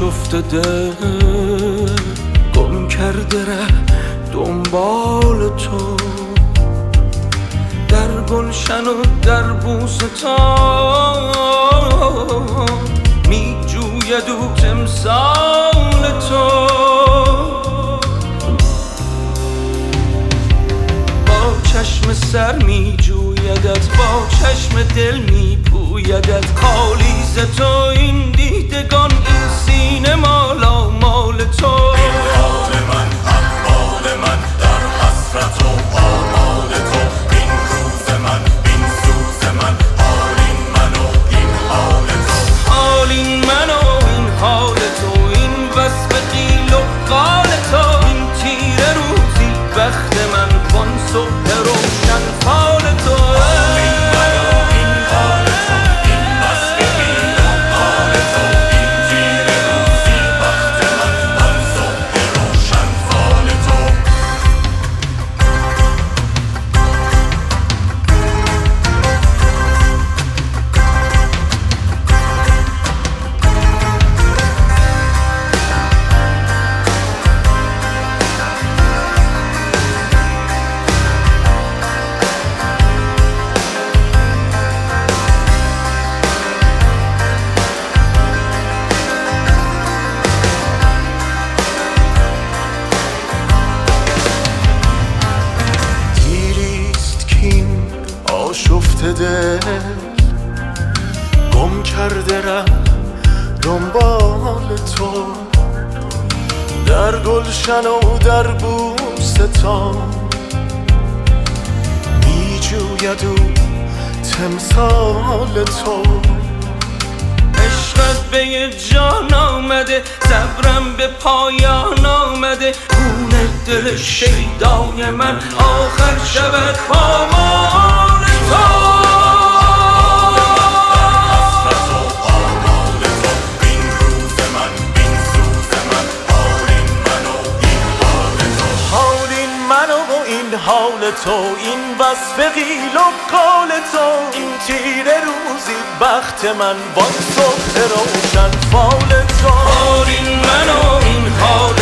آشفته گم کرده ره دنبال تو، در گلشن و در بوستان می جوید او تمثال تو. با چشم سر می جویدت، با چشم دل می پویدت، خالی ز تو این دیدگان، این سینه مالا مال تو. این حال من، احوال من، در حسرت و آمال تو. این روز من، این سوز من، حال این من و این حال تو. حال این من و این حال تو، این وصف قیل و قال تو. این تیره روزی بخت من، وان صبح روشن فال تو. آشفته دل گم کرده ره دنبال تو، در گلشن و در بوستان می جوید او تمثال تو. عشقت به یه جان آمده، صبرم به پایان آمده، خون دل شیدای من آخر شود پامال تو. حال تو، این وصف قیل و قال تو. این تیره روزی بخت من، وان صبح روشن فال تو. حال این من و این حال